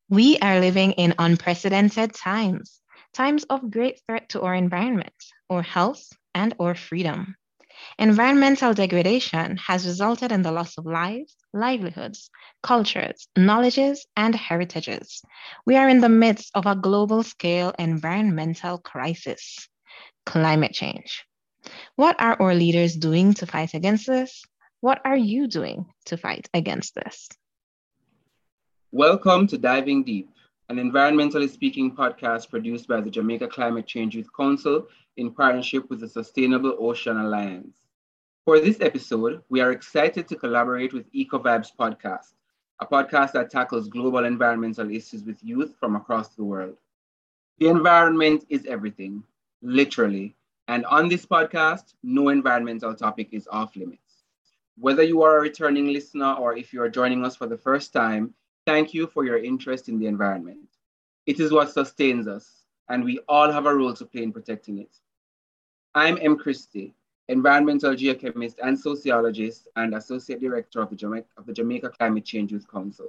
We are living in unprecedented times, times of great threat to our environment, our health, and our freedom. Environmental degradation has resulted in the loss of lives, livelihoods, cultures, knowledges, and heritages. We are in the midst of a global scale environmental crisis, climate change. What are our leaders doing to fight against this? What are you doing to fight against this? Welcome to Diving Deep, an environmentally speaking podcast produced by the Jamaica Climate Change Youth Council in partnership with the Sustainable Ocean Alliance. For this episode, we are excited to collaborate with EcoVibes Podcast, a podcast that tackles global environmental issues with youth from across the world. The environment is everything, literally, and on this podcast, no environmental topic is off limits. Whether you are a returning listener or if you are joining us for the first time, thank you for your interest in the environment. It is what sustains us, and we all have a role to play in protecting it. I'm M. Christie, environmental geochemist and sociologist and associate director of the Jamaica Climate Change Youth Council.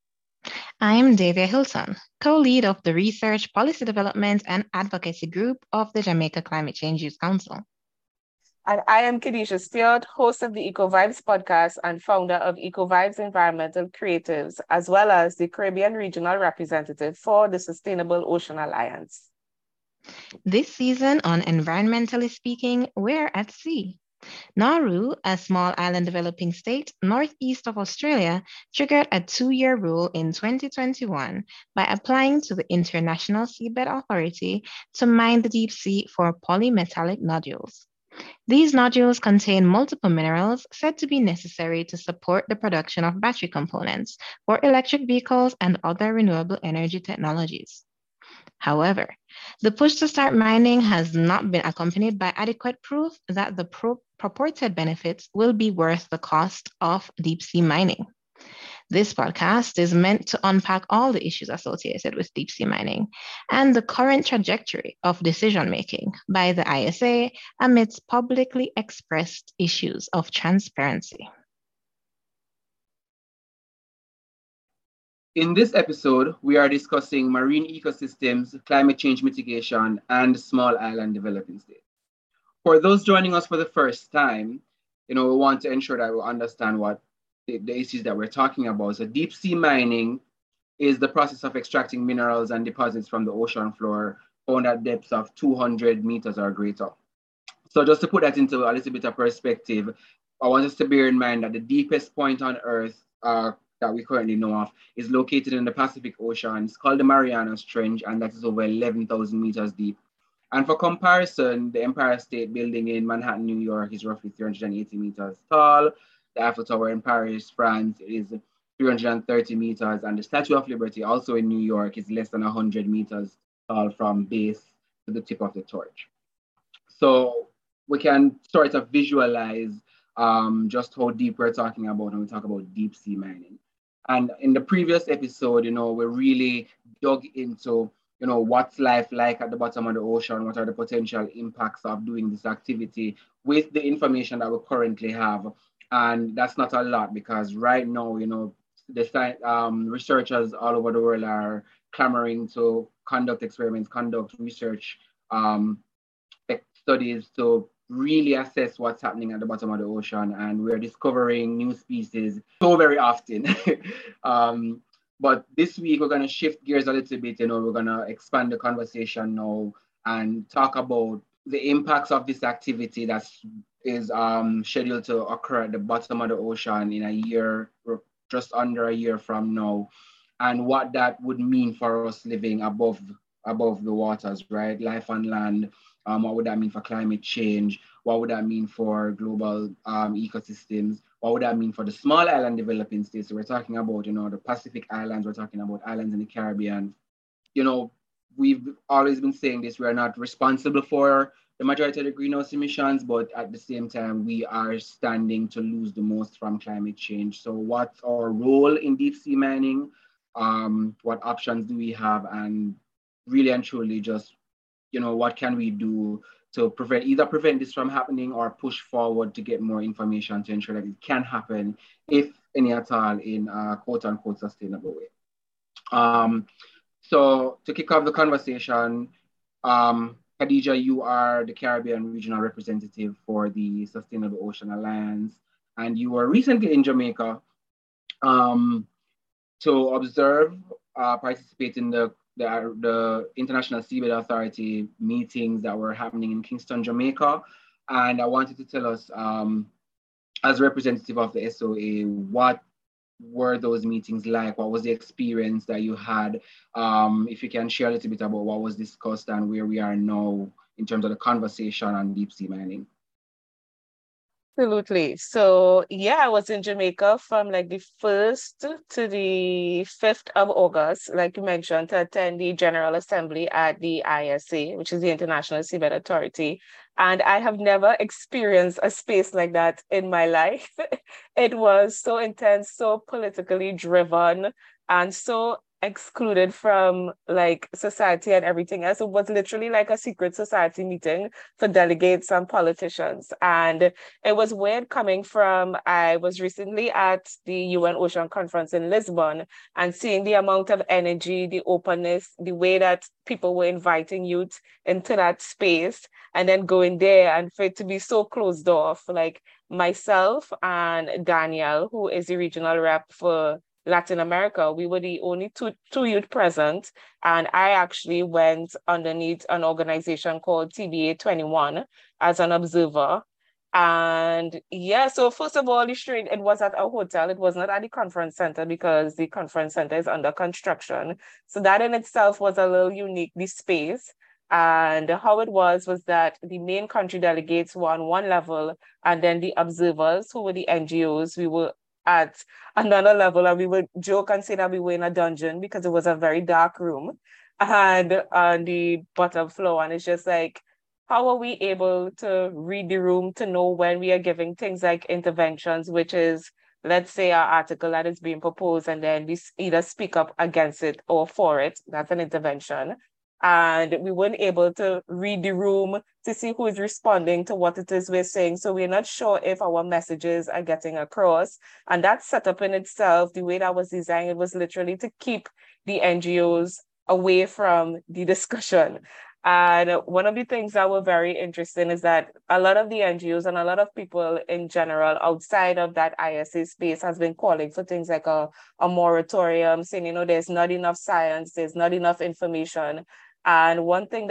I'm Davia Hilton, co-lead of the Research, Policy Development, and Advocacy Group of the Jamaica Climate Change Youth Council. And I am Kadisha Stewart, host of the EcoVibes podcast and founder of EcoVibes Environmental Creatives, as well as the Caribbean regional representative for the Sustainable Ocean Alliance. This season on Environmentally Speaking, we're at sea. Nauru, a small island developing state northeast of Australia, triggered a 2-year rule in 2021 by applying to the International Seabed Authority to mine the deep sea for polymetallic nodules. These nodules contain multiple minerals said to be necessary to support the production of battery components for electric vehicles and other renewable energy technologies. However, the push to start mining has not been accompanied by adequate proof that the purported benefits will be worth the cost of deep sea mining. This podcast is meant to unpack all the issues associated with deep sea mining and the current trajectory of decision making by the ISA amidst publicly expressed issues of transparency. In this episode, we are discussing marine ecosystems, climate change mitigation, and small island developing states. For those joining us for the first time, we want to ensure that we understand what the issues that we're talking about. So deep sea mining is the process of extracting minerals and deposits from the ocean floor found at depths of 200 meters or greater. So just to put that into a little bit of perspective, I want us to bear in mind that the deepest point on Earth that we currently know of is located in the Pacific Ocean. It's called the Marianas Trench, and that is over 11,000 meters deep. And for comparison, the Empire State Building in Manhattan, New York is roughly 380 meters tall. The Eiffel Tower in Paris, France is 330 meters. And the Statue of Liberty, also in New York, is less than 100 meters tall from base to the tip of the torch. So we can sort of visualize just how deep we're talking about when we talk about deep sea mining. And in the previous episode, we really dug into what's life like at the bottom of the ocean, what are the potential impacts of doing this activity with the information that we currently have. And that's not a lot because right now, the researchers all over the world are clamoring to conduct experiments, conduct research studies to really assess what's happening at the bottom of the ocean. And we're discovering new species so very often. But this week, we're going to shift gears a little bit. We're going to expand the conversation now and talk about the impacts of this activity that is scheduled to occur at the bottom of the ocean in a year, or just under a year from now, and what that would mean for us living above the waters, right? Life on land. What would that mean for climate change? What would that mean for global ecosystems? What would that mean for the small island developing states? So we're talking about, the Pacific Islands. We're talking about islands in the Caribbean. We've always been saying this. We are not responsible for the majority of the greenhouse emissions, but at the same time, we are standing to lose the most from climate change. So what's our role in deep sea mining? What options do we have? And really and truly just what can we do to prevent this from happening or push forward to get more information to ensure that it can happen, if any at all, in a quote unquote sustainable way. So to kick off the conversation, Khadija, you are the Caribbean regional representative for the Sustainable Ocean Alliance, and you were recently in Jamaica to observe, participate in the International Seabed Authority meetings that were happening in Kingston, Jamaica. And I wanted to tell us, as a representative of the SOA, what were those meetings like? What was the experience that you had? If you can share a little bit about what was discussed and where we are now in terms of the conversation on deep sea mining. Absolutely. So yeah, I was in Jamaica from like the 1st to the 5th of August, like you mentioned, to attend the General Assembly at the ISA, which is the International Seabed Authority. And I have never experienced a space like that in my life. It was so intense, so politically driven, and so excluded from like society and everything else. It was literally like a secret society meeting for delegates and politicians. And it was weird coming from, I was recently at the UN Ocean Conference in Lisbon and seeing the amount of energy, the openness, the way that people were inviting youth into that space, and then going there and for it to be so closed off. Like myself and Danielle, who is the regional rep for Latin America, we were the only two youth present. And I actually went underneath an organization called TBA 21 as an observer. And yeah, so first of all, it was at a hotel. It was not at the conference center because the conference center is under construction. So that in itself was a little unique, the space. And how it was that the main country delegates were on one level, and then the observers, who were the NGOs, we were at another level, and we would joke and say that we were in a dungeon because it was a very dark room and on the bottom floor. And it's just like, how are we able to read the room to know when we are giving things like interventions, which is, let's say, our article that is being proposed, and then we either speak up against it or for it? That's an intervention. And we weren't able to read the room to see who is responding to what it is we're saying. So we're not sure if our messages are getting across. And that setup in itself, the way that was designed, it was literally to keep the NGOs away from the discussion. And one of the things that were very interesting is that a lot of the NGOs and a lot of people in general outside of that ISA space has been calling for things like a moratorium, saying, you know, there's not enough science, there's not enough information. And one thing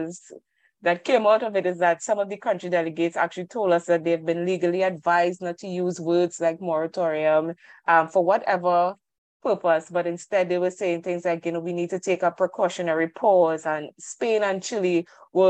that came out of it is that some of the country delegates actually told us that they've been legally advised not to use words like moratorium for whatever purpose, but instead they were saying things like, you know, we need to take a precautionary pause. And Spain, Chile,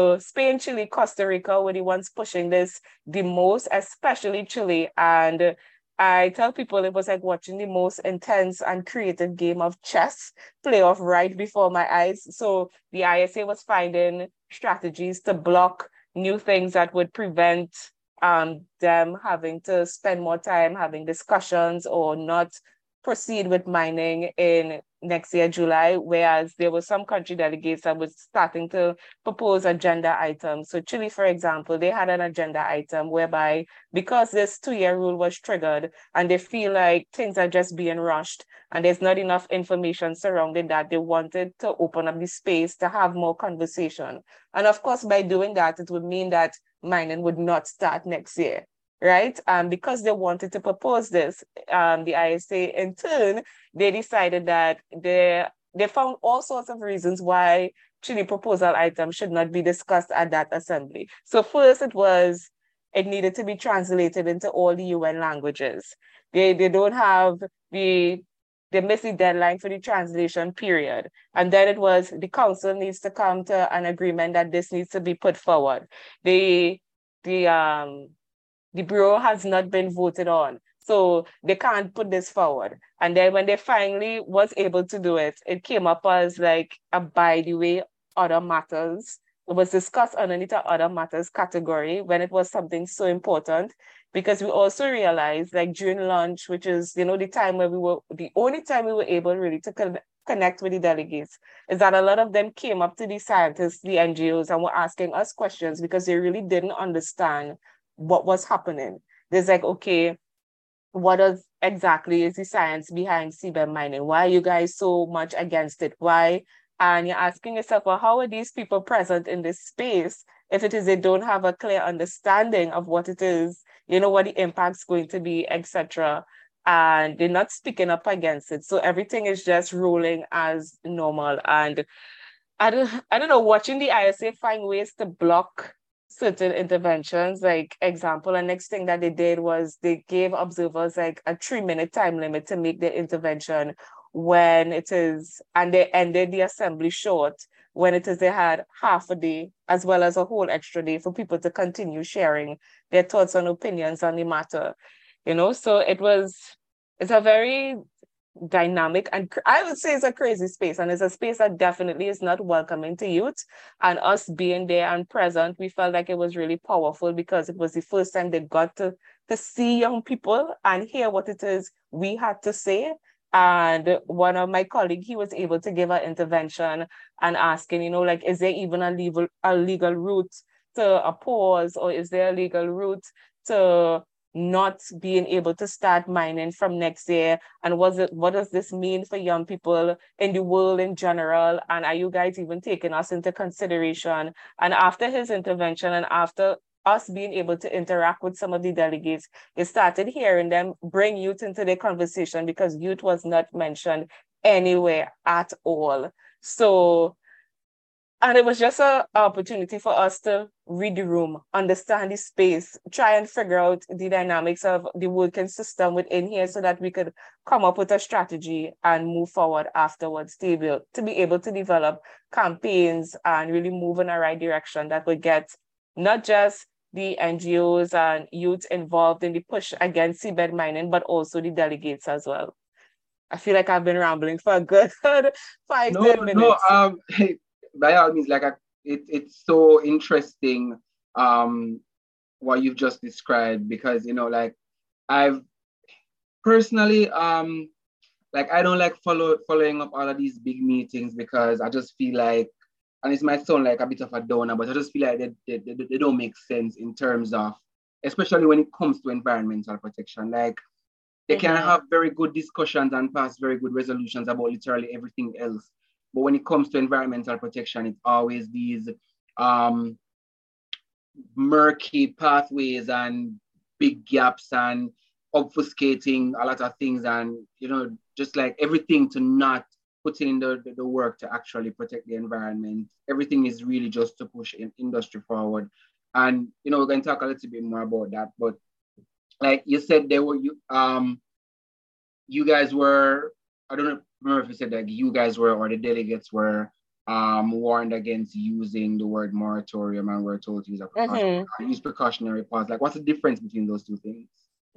Costa Rica were the ones pushing this the most, especially Chile. And I tell people it was like watching the most intense and creative game of chess play off right before my eyes. So the ISA was finding strategies to block new things that would prevent them having to spend more time having discussions or not proceed with mining in next year, July, whereas there were some country delegates that were starting to propose agenda items. So Chile, for example, they had an agenda item whereby, because this 2-year rule was triggered and they feel like things are just being rushed and there's not enough information surrounding that, they wanted to open up the space to have more conversation. And of course, by doing that, it would mean that mining would not start next year. Right? Because they wanted to propose this, the ISA in turn, they decided that they found all sorts of reasons why Chile proposal items should not be discussed at that assembly. So first it needed to be translated into all the UN languages. They don't have they missed the deadline for the translation period. And then it was the council needs to come to an agreement that this needs to be put forward. The bureau has not been voted on, so they can't put this forward. And then when they finally was able to do it, it came up as like a by the way, other matters. It was discussed underneath the other matters category when it was something so important, because we also realized, like during lunch, which is, you know, the only time we were able really to connect with the delegates, is that a lot of them came up to the scientists, the NGOs, and were asking us questions because they really didn't understand what was happening. There's like, okay, what exactly is the science behind seabed mining? Why are you guys so much against it? Why? And you're asking yourself, well, how are these people present in this space if it is they don't have a clear understanding of what it is, what the impact's going to be, etc. And they're not speaking up against it. So everything is just rolling as normal. And I don't know, watching the ISA find ways to block certain interventions, like example, the next thing that they did was they gave observers like a 3-minute time limit to make their intervention when it is, and they ended the assembly short when it is they had half a day as well as a whole extra day for people to continue sharing their thoughts and opinions on the matter. So it's a very dynamic, and I would say it's a crazy space, and it's a space that definitely is not welcoming to youth. And us being there and present, we felt like it was really powerful because it was the first time they got to see young people and hear what it is we had to say. And one of my colleagues, he was able to give an intervention and asking, like, is there even a legal route to a pause, or is there a legal route to not being able to start mining from next year? And what does this mean for young people in the world in general? And are you guys even taking us into consideration? And after his intervention and after us being able to interact with some of the delegates, they started hearing them bring youth into the conversation, because youth was not mentioned anywhere at all. So, and it was just an opportunity for us to read the room, understand the space, try and figure out the dynamics of the working system within here so that we could come up with a strategy and move forward afterwards to be able to develop campaigns and really move in the right direction that would get not just the NGOs and youth involved in the push against seabed mining, but also the delegates as well. I feel like I've been rambling for a good 5-10 minutes. By all means, it's so interesting what you've just described, because I've personally I don't like following up all of these big meetings, because I just feel like, and it might sound like a bit of a downer, but I just feel like they don't make sense in terms of, especially when it comes to environmental protection. Like, they can have very good discussions and pass very good resolutions about literally everything else. But when it comes to environmental protection, it's always these murky pathways and big gaps and obfuscating a lot of things, and just like everything to not put in the work to actually protect the environment. Everything is really just to push industry forward. And we're going to talk a little bit more about that. But like you said, you guys were, I don't remember if you said that you guys were, or the delegates were warned against using the word moratorium, and we're told to use precautionary pause. Like, what's the difference between those two things?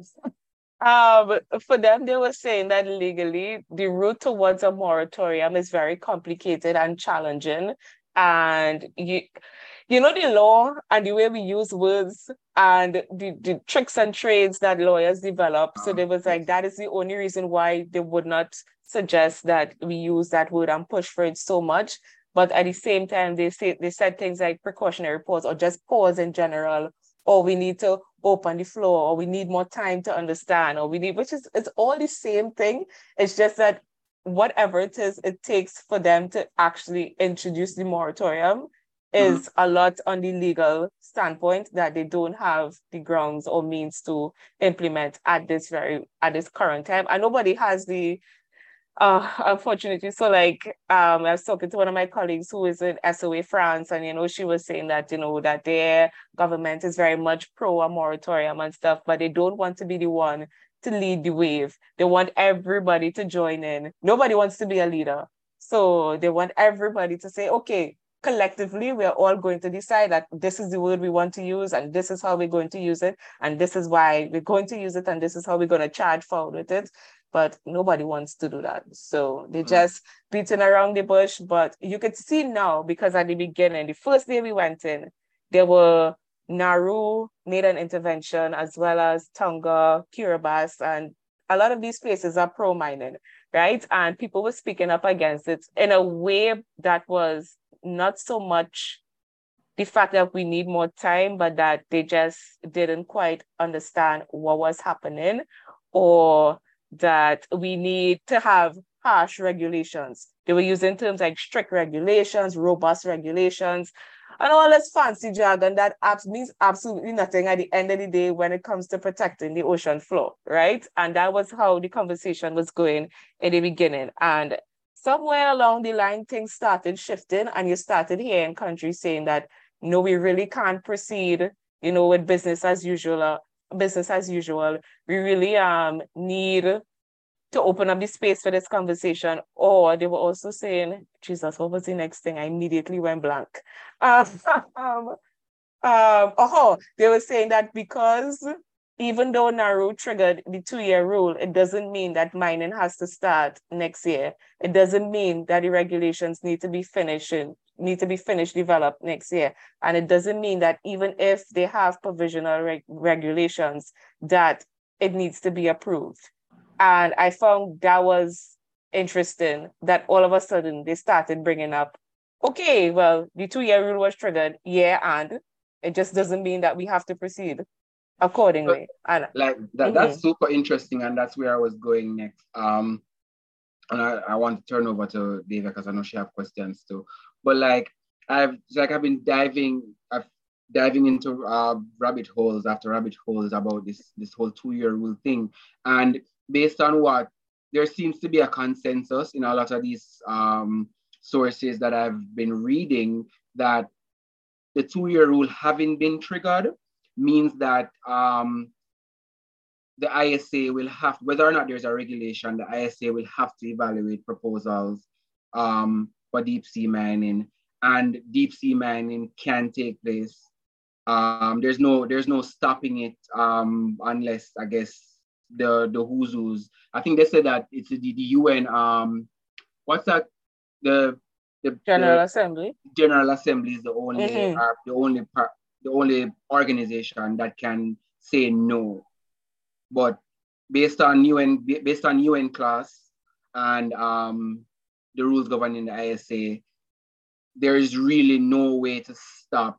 For them, they were saying that legally, the route towards a moratorium is very complicated and challenging. And the law and the way we use words and the tricks and trades that lawyers develop. So they was like, that is the only reason why they would not suggest that we use that word and push for it so much. But at the same time, they said things like precautionary pause, or just pause in general, or we need to open the floor, or we need more time to understand, or it's all the same thing. It's just that whatever it is, it takes for them to actually introduce the moratorium is a lot on the legal standpoint that they don't have the grounds or means to implement at this current time. And nobody has the unfortunately. So I was talking to one of my colleagues who is in SOA France, and she was saying that that their government is very much pro a moratorium and stuff, but they don't want to be the one to lead the wave. They want everybody to join in. Nobody wants to be a leader. So they want everybody to say, okay, collectively, we're all going to decide that this is the word we want to use, and this is how we're going to use it, and this is why we're going to use it, and this is how we're going to charge forward with it. But nobody wants to do that. So they just beating around the bush. But you could see now, because at the beginning, the first day we went in, there were Nauru made an intervention, as well as Tonga, Kiribati, and a lot of these places are pro-mining, right? And people were speaking up against it in a way that was not so much the fact that we need more time, but that they just didn't quite understand what was happening, or that we need to have harsh regulations. They were using terms like strict regulations, robust regulations, and all this fancy jargon that means absolutely nothing at the end of the day when it comes to protecting the ocean floor, right? And that was how the conversation was going in the beginning. And somewhere along the line, things started shifting, and you started hearing countries saying that, no, we really can't proceed, with business as usual. We really need to open up the space for this conversation. Or they were also saying, Jesus, what was the next thing? I immediately went blank. They were saying that because even though Nauru triggered the 2-year rule, it doesn't mean that mining has to start next year. It doesn't mean that the regulations need to be finished developed next year. And it doesn't mean that even if they have provisional regulations, that it needs to be approved. And I found that was interesting that all of a sudden they started bringing up, okay, well, the 2-year rule was triggered, and it just doesn't mean that we have to proceed accordingly. And that's super interesting, and that's where I was going next. And I want to turn over to David because I know she have questions too. But I've been diving into rabbit holes after rabbit holes about this whole 2-year rule thing, and based on what there seems to be a consensus in a lot of these sources that I've been reading, that the 2-year rule having been triggered means that the ISA will have, whether or not there's a regulation, the ISA will have to evaluate proposals for deep sea mining, and deep sea mining can take place. There's no stopping it unless, I guess, the who's. I think they said that it's the UN. What's that? The General Assembly. General Assembly is the only organization that can say no. But based on UN class and the rules governing the ISA, there is really no way to stop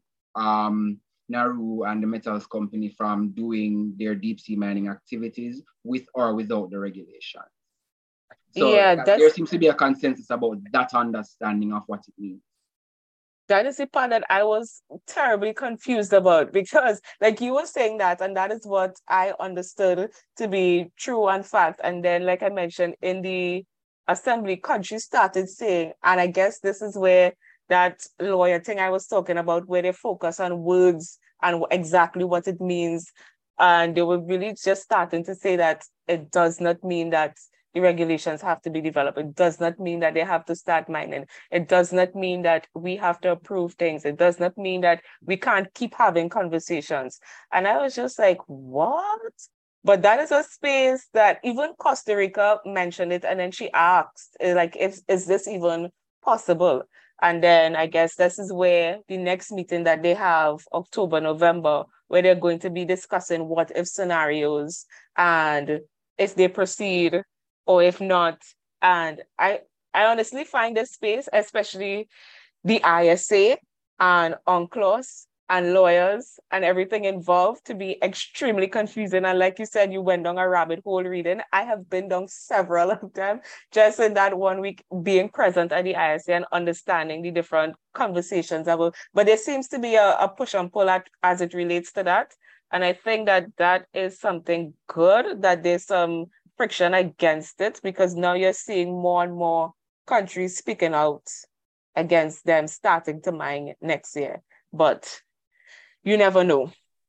Nauru and the metals company from doing their deep sea mining activities with or without the regulation. So there seems to be a consensus about that understanding of what it means. That is the part that I was terribly confused about, because you were saying that, and that is what I understood to be true and fact. And then, like I mentioned, in the assembly, countries started saying, and I guess this is where that lawyer thing I was talking about, where they focus on words and exactly what it means. And they were really just starting to say that it does not mean that the regulations have to be developed. It does not mean that they have to start mining. It does not mean that we have to approve things. It does not mean that we can't keep having conversations. And I was just like, what? But that is a space that even Costa Rica mentioned it. And then she asked, is this even possible? And then I guess this is where the next meeting that they have, October, November, where they're going to be discussing what if scenarios and if they proceed or if not. And I honestly find this space, especially the ISA and UNCLOS and lawyers and everything involved, to be extremely confusing. And like you said, you went down a rabbit hole reading. I have been down several of them just in that 1 week being present at the ISA and understanding the different conversations about. But there seems to be a push and pull as it relates to that. And I think that is something good, that there's some friction against it, because now you're seeing more and more countries speaking out against them starting to mine next year. But you never know.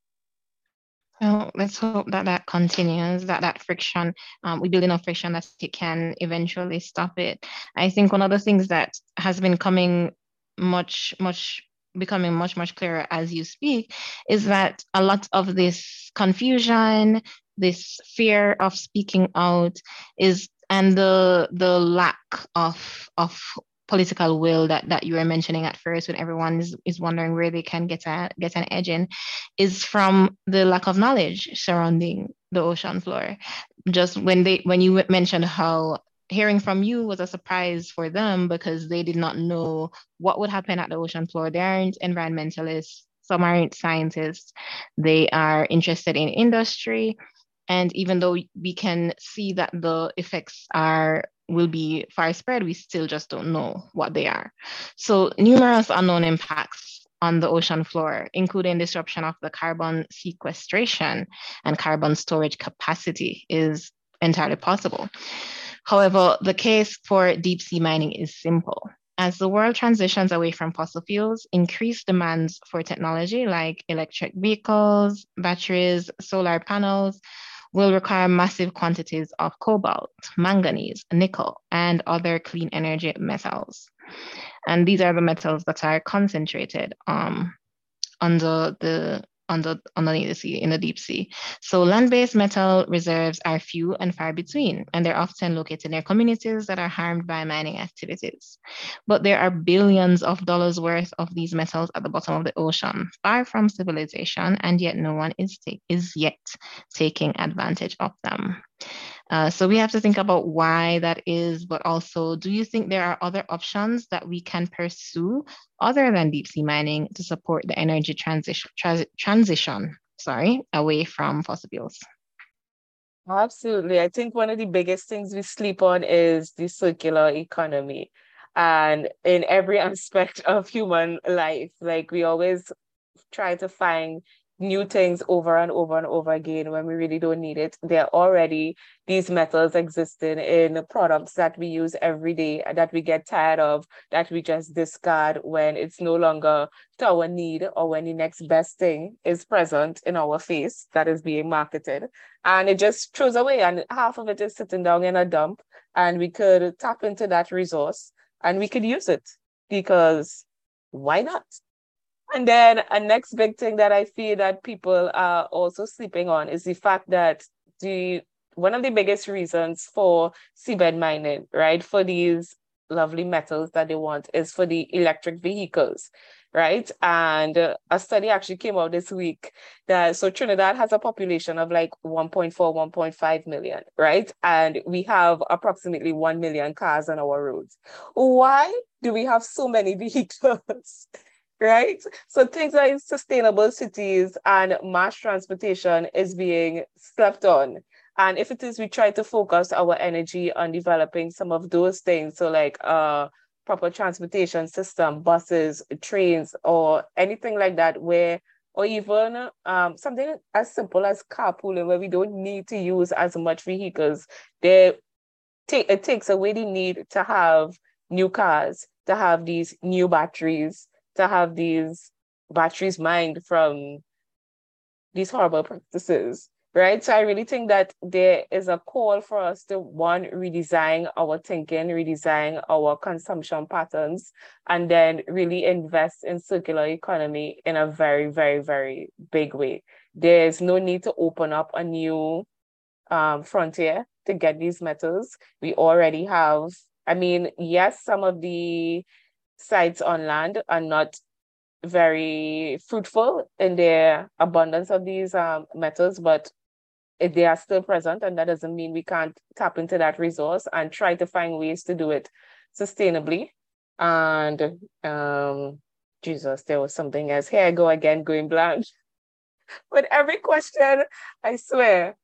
Well, let's hope that continues, that friction, we build enough friction that it can eventually stop it. I think one of the things that has been becoming much clearer as you speak is that a lot of this confusion, this fear of speaking out and the lack of political will that you were mentioning at first, when everyone is wondering where they can get an edge in, is from the lack of knowledge surrounding the ocean floor. Just when you mentioned how hearing from you was a surprise for them, because they did not know what would happen at the ocean floor. They aren't environmentalists, some aren't scientists, they are interested in industry. And even though we can see that the effects will be far spread, we still just don't know what they are. So numerous unknown impacts on the ocean floor, including disruption of the carbon sequestration and carbon storage capacity, is entirely possible. However, the case for deep sea mining is simple. As the world transitions away from fossil fuels, increased demands for technology like electric vehicles, batteries, solar panels will require massive quantities of cobalt, manganese, nickel, and other clean energy metals. And these are the metals that are concentrated under the underneath the sea, in the deep sea. So land-based metal reserves are few and far between, and they're often located near communities that are harmed by mining activities. But there are billions of dollars worth of these metals at the bottom of the ocean, far from civilization, and yet no one is yet taking advantage of them. So we have to think about why that is, but also, do you think there are other options that we can pursue other than deep sea mining to support the energy transition away from fossil fuels? Absolutely. I think one of the biggest things we sleep on is the circular economy. And in every aspect of human life, like we always try to find new things over and over and over again when we really don't need it. There are already these metals existing in products that we use every day that we get tired of, that we just discard when it's no longer to our need or when the next best thing is present in our face that is being marketed. And it just throws away, and half of it is sitting down in a dump, and we could tap into that resource and we could use it, because why not? And then a next big thing that I feel that people are also sleeping on is the fact that one of the biggest reasons for seabed mining, right, for these lovely metals that they want, is for the electric vehicles, right? And a study actually came out this week that, so Trinidad has a population of like 1.4, 1.5 million, right? And we have approximately 1 million cars on our roads. Why do we have so many vehicles? Right? So things like sustainable cities and mass transportation is being slept on. And if it is, we try to focus our energy on developing some of those things. So like proper transportation system, buses, trains, or anything like that, or even something as simple as carpooling, where we don't need to use as much vehicles. It takes away the need to have new cars, to have these new batteries, to have these batteries mined from these horrible practices, right? So I really think that there is a call for us to, one, redesign our thinking, redesign our consumption patterns, and then really invest in circular economy in a very, very, very big way. There's no need to open up a new frontier to get these metals. We already have, I mean, yes, some of the sites on land are not very fruitful in their abundance of these metals, but they are still present, and that doesn't mean we can't tap into that resource and try to find ways to do it sustainably. And Jesus, there was something else. Here I go again, going blank. With every question, I swear.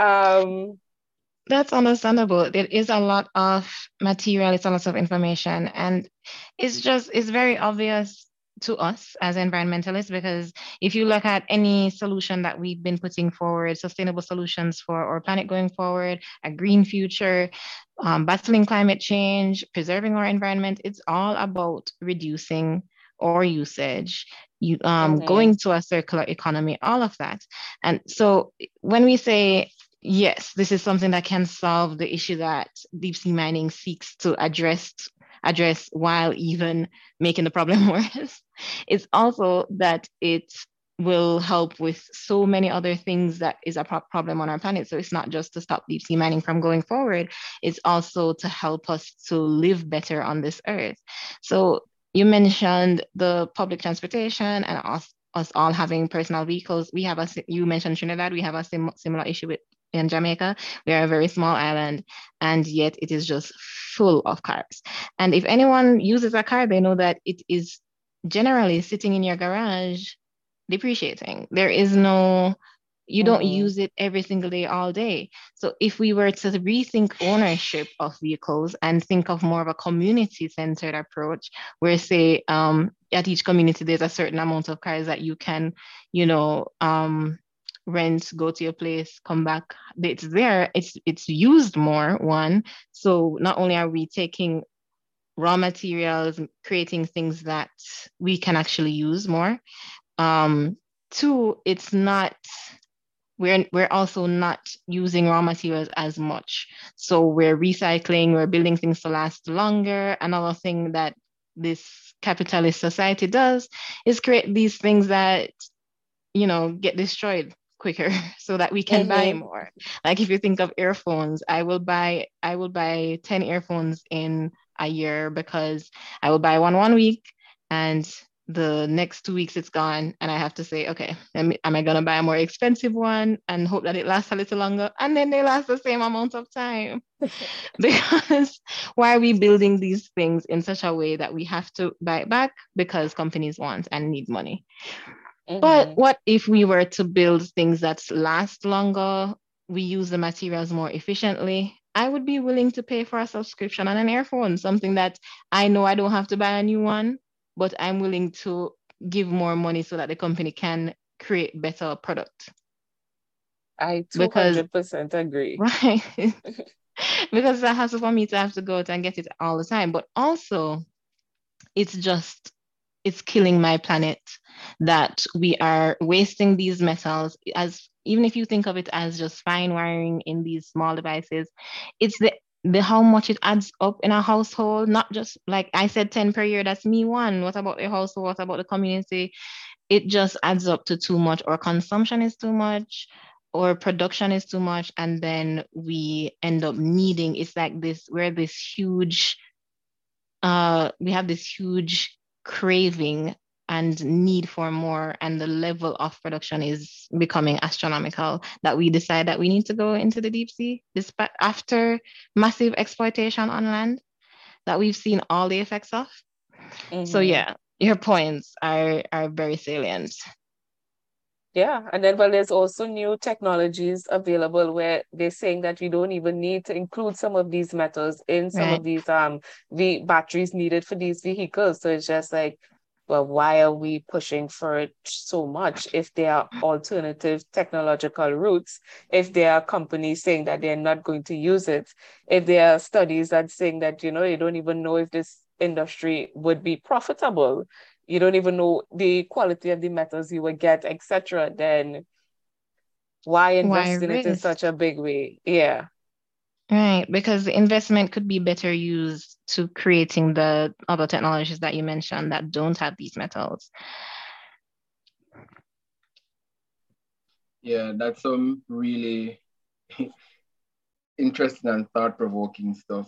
That's understandable. There is a lot of material, it's a lot of information, and it's very obvious to us as environmentalists, because if you look at any solution that we've been putting forward, sustainable solutions for our planet going forward, a green future, battling climate change, preserving our environment, it's all about reducing our usage, going to a circular economy, all of that. And so when we say, yes, this is something that can solve the issue that deep sea mining seeks to address while even making the problem worse, it's also that it will help with so many other things that is a problem on our planet. So it's not just to stop deep sea mining from going forward, it's also to help us to live better on this earth. So you mentioned the public transportation and us all having personal vehicles. You mentioned Trinidad, we have a similar issue in Jamaica. We are a very small island, and yet it is just full of cars. And if anyone uses a car, they know that it is generally sitting in your garage depreciating. There is no You don't use it every single day, all day. So if we were to rethink ownership of vehicles and think of more of a community-centered approach, where say at each community there's a certain amount of cars that you can, you know, rent, go to your place, come back. It's there. It's used more. One. So not only are we taking raw materials, creating things that we can actually use more. Two, it's not we're also not using raw materials as much. So we're recycling, we're building things to last longer. Another thing that this capitalist society does is create these things that, you know, get destroyed quicker so that we can buy more. Like if you think of earphones, I will buy 10 earphones in a year because I will buy one week and the next 2 weeks it's gone and I have to say, okay, am I gonna buy a more expensive one and hope that it lasts a little longer, and then they last the same amount of time. Because why are we building these things in such a way that we have to buy it back because companies want and need money? But what if we were to build things that last longer, we use the materials more efficiently? I would be willing to pay for a subscription on an earphone, something that I know I don't have to buy a new one, but I'm willing to give more money so that the company can create better product. I 200% agree. Right. Because it's a hassle for me to have to go out and get it all the time. But also, it's killing my planet that we are wasting these metals. As even if you think of it as just fine wiring in these small devices, it's the how much it adds up in a household. Not just like I said, 10 per year, that's me one. What about the household? What about the community? It just adds up to too much, or consumption is too much, or production is too much, and then we end up needing, it's like this, we have this huge craving and need for more, and the level of production is becoming astronomical, that we decide that we need to go into the deep sea despite after massive exploitation on land that we've seen all the effects of. So yeah, your points are very salient. Yeah, and then there's also new technologies available where they're saying that we don't even need to include some of these metals in some of these the batteries needed for these vehicles. So it's just like, well, why are we pushing for it so much if there are alternative technological routes, if there are companies saying that they're not going to use it, if there are studies that saying that, you know, you don't even know if this industry would be profitable, you don't even know the quality of the metals you would get, etc., then why invest in it in such a big way? Yeah. Right, because the investment could be better used to creating the other technologies that you mentioned that don't have these metals. Yeah, that's some really interesting and thought-provoking stuff.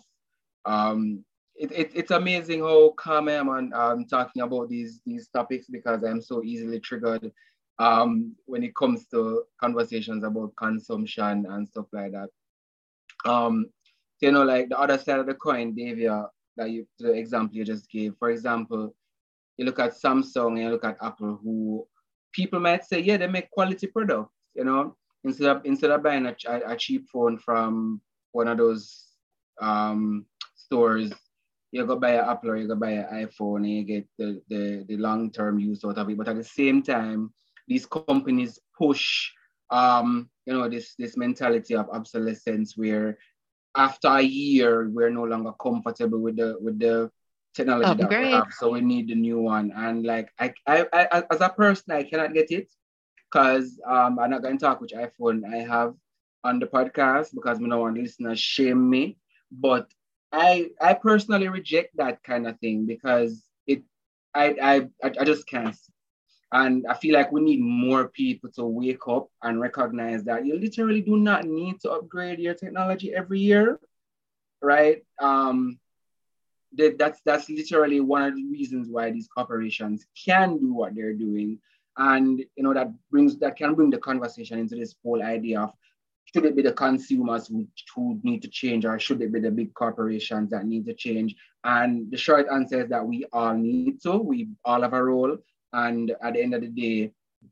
It's amazing how calm I am on talking about these topics, because I'm so easily triggered when it comes to conversations about consumption and stuff like that. You know, like the other side of the coin, Davia, the example you just gave. For example, you look at Samsung and you look at Apple, who people might say, yeah, they make quality products, you know, instead of buying a cheap phone from one of those stores, you go buy an Apple or you go buy an iPhone and you get the long-term use out of it. But at the same time, these companies push you know, this mentality of obsolescence, where after a year we're no longer comfortable with the technology that we have, so we need the new one. And like I as a person, I cannot get it, because I'm not going to talk which iPhone I have on the podcast, because we don't want listeners shame me. But I personally reject that kind of thing, because I just can't. And I feel like we need more people to wake up and recognize that you literally do not need to upgrade your technology every year, right? That's literally one of the reasons why these corporations can do what they're doing. And you know, that can bring the conversation into this whole idea of, should it be the consumers who need to change, or should it be the big corporations that need to change? And the short answer is that we all need to. We all have a role. And at the end of the day,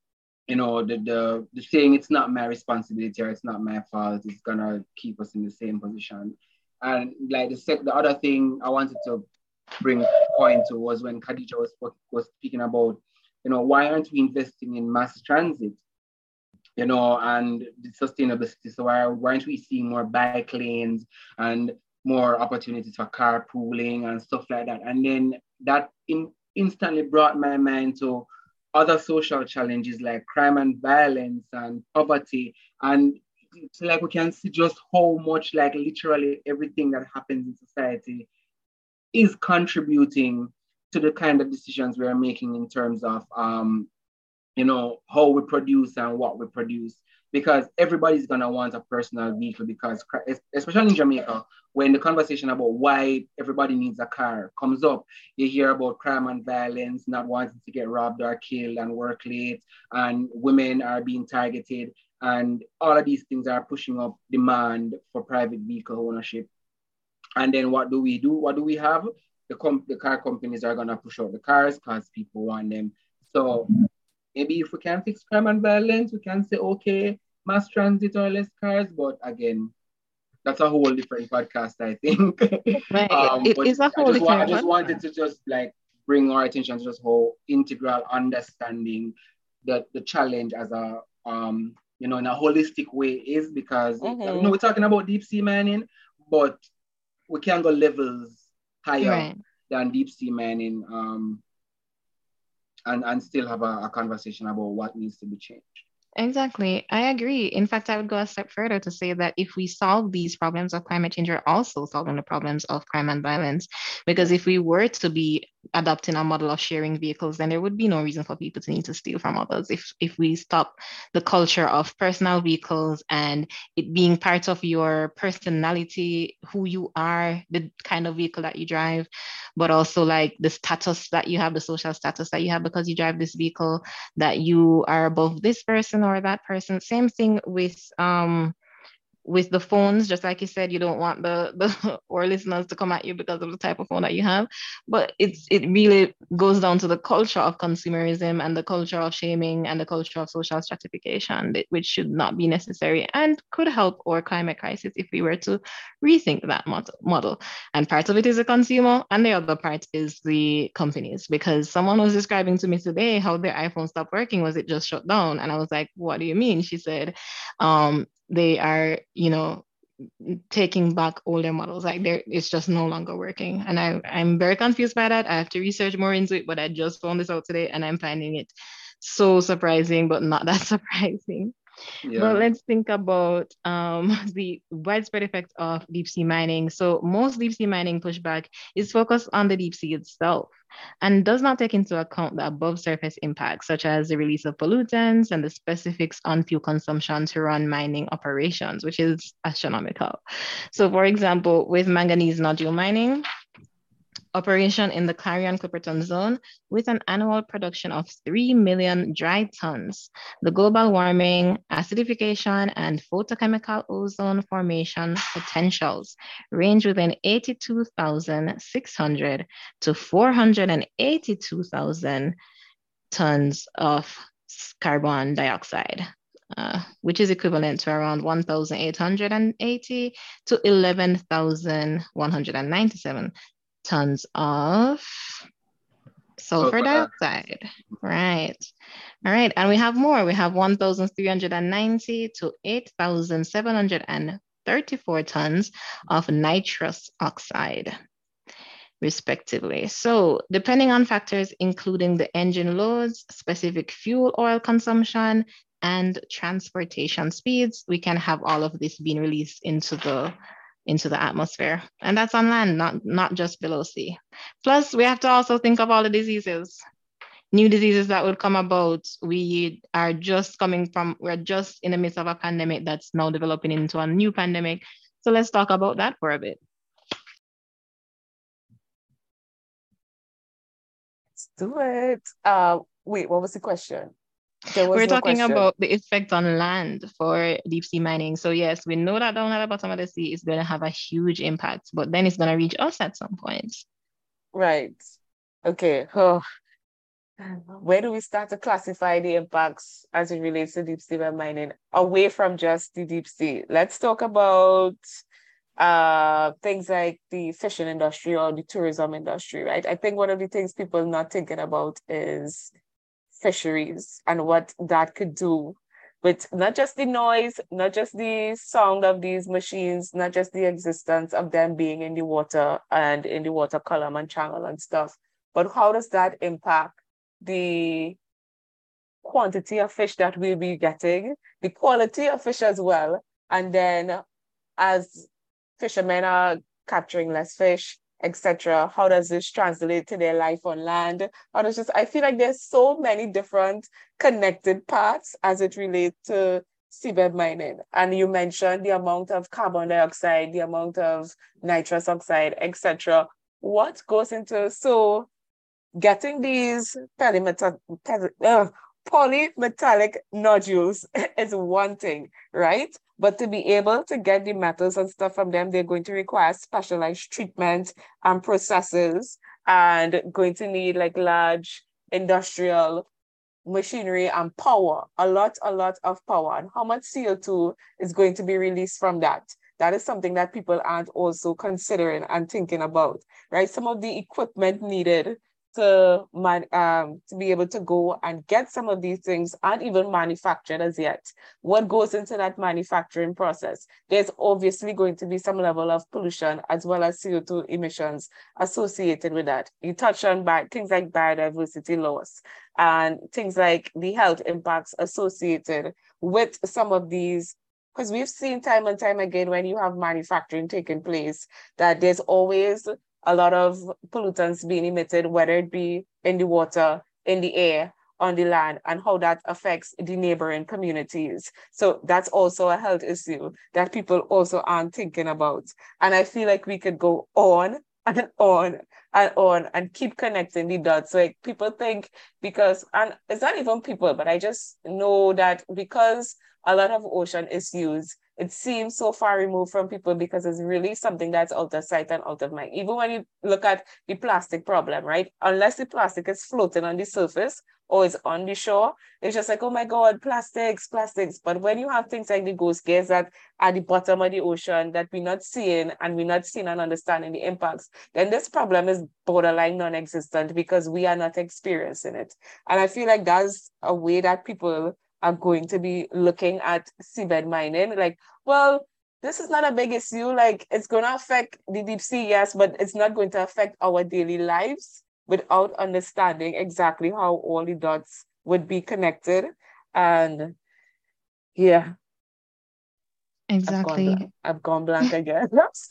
the saying, it's not my responsibility or it's not my fault, it's gonna keep us in the same position. And like the other thing I wanted to bring point to was when Khadija was speaking about, why aren't we investing in mass transit, and the sustainability? So why aren't we seeing more bike lanes and more opportunities for carpooling and stuff like that? And then that instantly brought my mind to other social challenges like crime and violence and poverty. And it's like we can see just how much, like, literally everything that happens in society is contributing to the kind of decisions we are making in terms of how we produce and what we produce. Because everybody's gonna want a personal vehicle, because especially in Jamaica, when the conversation about why everybody needs a car comes up, you hear about crime and violence, not wanting to get robbed or killed and work late, and women are being targeted, and all of these things are pushing up demand for private vehicle ownership. And then what do we do? What do we have? The car companies are gonna push out the cars because people want them. So maybe if we can fix crime and violence, we can say, okay, mass transit or less cars. But again, that's a whole different podcast, I think. Right. It but is a whole I different just one. wanted to just like bring our attention to just how integral understanding the challenge as a in a holistic way is, because we're talking about deep sea mining, but we can go levels higher than deep sea mining, and still have a conversation about what needs to be changed. Exactly. I agree. In fact, I would go a step further to say that if we solve these problems of climate change, we're also solving the problems of crime and violence. Because if we were to be adopting a model of sharing vehicles, then there would be no reason for people to need to steal from others. If we stop the culture of personal vehicles and it being part of your personality, who you are, the kind of vehicle that you drive, but also like the status that you have, the social status that you have because you drive this vehicle, that you are above this person or that person. Same thing with the phones, just like you said, you don't want the or listeners to come at you because of the type of phone that you have. But it really goes down to the culture of consumerism and the culture of shaming and the culture of social stratification, which should not be necessary and could help our climate crisis if we were to rethink that model. And part of it is the consumer, and the other part is the companies. Because someone was describing to me today how their iPhone stopped working. Was it just shut down? And I was like, what do you mean? She said, they are, taking back older models. Like it's just no longer working. And I'm very confused by that. I have to research more into it, but I just found this out today and I'm finding it so surprising, but not that surprising. Yeah. But let's think about the widespread effect of deep sea mining. So most deep sea mining pushback is focused on the deep sea itself and does not take into account the above surface impacts, such as the release of pollutants and the specifics on fuel consumption to run mining operations, which is astronomical. So for example, with manganese nodule mining, operation in the Clarion-Clipperton zone with an annual production of 3 million dry tons. The global warming, acidification, and photochemical ozone formation potentials range within 82,600 to 482,000 tons of carbon dioxide. Which is equivalent to around 1,880 to 11,197 tons of sulfur dioxide. Right. All right. And we have more. We have 1,390 to 8,734 tons of nitrous oxide, respectively. So depending on factors, including the engine loads, specific fuel oil consumption, and transportation speeds, we can have all of this being released into the atmosphere. And that's on land, not just below sea. Plus, we have to also think of all the diseases, new diseases that would come about. We're just in the midst of a pandemic that's now developing into a new pandemic. So let's talk about that for a bit. Let's do it. Wait, what was the question? We're talking about the effect on land for deep sea mining. So yes, we know that down at the bottom of the sea is going to have a huge impact, but then it's going to reach us at some point. Right. Okay. Oh, where do we start to classify the impacts as it relates to deep sea web mining away from just the deep sea? Let's talk about things like the fishing industry or the tourism industry, right? I think one of the things people are not thinking about is fisheries and what that could do with not just the noise, not just the sound of these machines, not just the existence of them being in the water and in the water column and channel and stuff, but how does that impact the quantity of fish that we'll be getting, the quality of fish as well, and then as fishermen are capturing less fish, etc. How does this translate to their life on land? How does this, I feel like there's so many different connected parts as it relates to seabed mining. And you mentioned the amount of carbon dioxide, the amount of nitrous oxide, etc. What goes into, so getting these polymetallic nodules is one thing, right? But to be able to get the metals and stuff from them, they're going to require specialized treatment and processes, and going to need like large industrial machinery and power, a lot of power. And how much CO2 is going to be released from that? That is something that people aren't also considering and thinking about, right? Some of the equipment needed to be able to go and get some of these things aren't even manufactured as yet. What goes into that manufacturing process? There's obviously going to be some level of pollution as well as CO2 emissions associated with that. You touched on things like biodiversity loss and things like the health impacts associated with some of these, because we've seen time and time again when you have manufacturing taking place that there's always a lot of pollutants being emitted, whether it be in the water, in the air, on the land, and how that affects the neighboring communities. So that's also a health issue that people also aren't thinking about. And I feel like we could go on and on and on and keep connecting the dots. Like people think because, and it's not even people, but I just know that because a lot of ocean is used, it seems so far removed from people because it's really something that's out of sight and out of mind. Even when you look at the plastic problem, right? Unless the plastic is floating on the surface or is on the shore, it's just like, oh my God, plastics. But when you have things like the ghost gears that at the bottom of the ocean that we're not seeing and understanding the impacts, then this problem is borderline non-existent because we are not experiencing it. And I feel like that's a way that people are going to be looking at seabed mining. Like, well, this is not a big issue. Like, it's going to affect the deep sea, yes, but it's not going to affect our daily lives without understanding exactly how all the dots would be connected. And yeah. Exactly. I've gone blank again.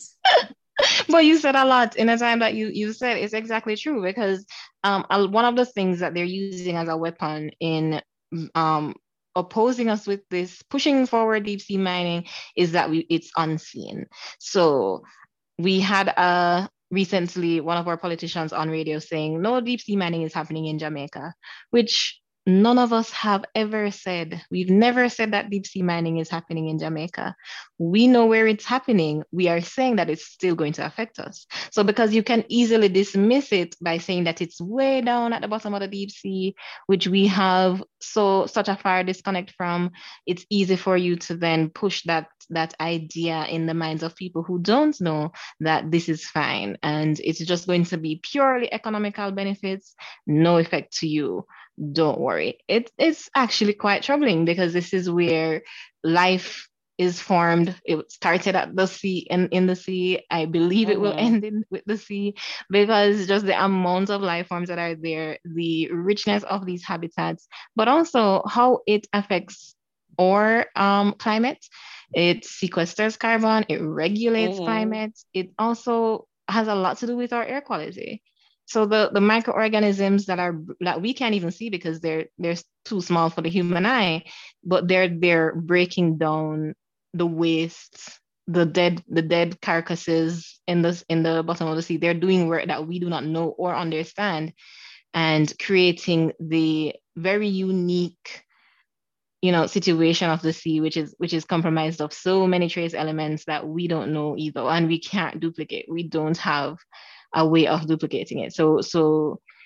But you said a lot in a time that you said is exactly true, because one of the things that they're using as a weapon in opposing us with this, pushing forward deep sea mining, is that it's unseen. So we had recently one of our politicians on radio saying, no deep sea mining is happening in Jamaica, which none of us have ever said. We've never said that deep sea mining is happening in Jamaica. We know where it's happening. We are saying that it's still going to affect us. So because you can easily dismiss it by saying that it's way down at the bottom of the deep sea, which we have such a far disconnect from, it's easy for you to then push that idea in the minds of people who don't know that this is fine and it's just going to be purely economical benefits, no effect to you. Don't worry. It's actually quite troubling because this is where life is formed. It started at the sea and in the sea. I believe it will end with the sea, because just the amount of life forms that are there, the richness of these habitats, but also how it affects our climate. It sequesters carbon, it regulates climate. It also has a lot to do with our air quality. So the microorganisms that we can't even see because they're too small for the human eye, but they're breaking down the waste, the dead carcasses in the bottom of the sea. They're doing work that we do not know or understand, and creating the very unique situation of the sea, which is comprised of so many trace elements that we don't know either, and we can't duplicate. We don't have a way of duplicating it. So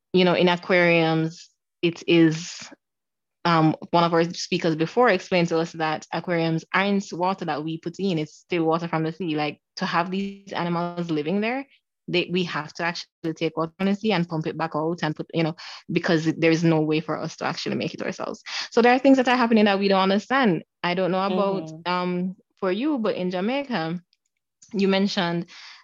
in aquariums, it is one of our speakers before explained to us that aquariums aren't water that we put in, it's still water from the sea. Like, to have these animals living there, we have to actually take water from the sea and pump it back out and put, because there's no way for us to actually make it ourselves. So there are things that are happening that we don't understand. I don't know about for you, but in Jamaica, you mentioned